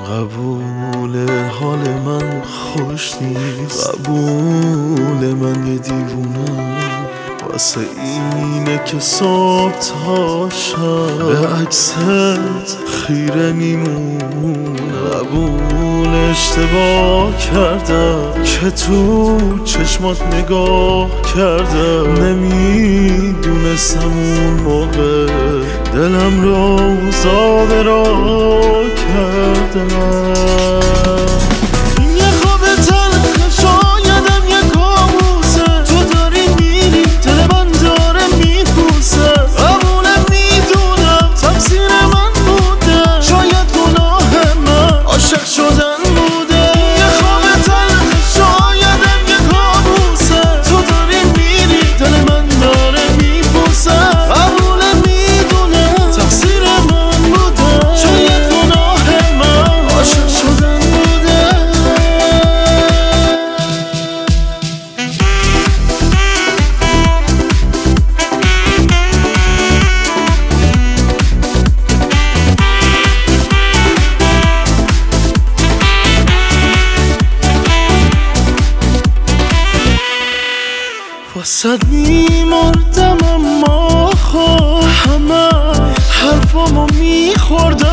قبول حال من خوش نیست، قبول من یه دیوونم واسه اینه که صبح تا شب به عکست خیره میمونم. قبول اشتباه کردم که تو چشمات نگاه کردم، نمیدونستم اون موقع دلم رو زاده را کردم. واسد میمردم اما همه حرفامو میخوردم.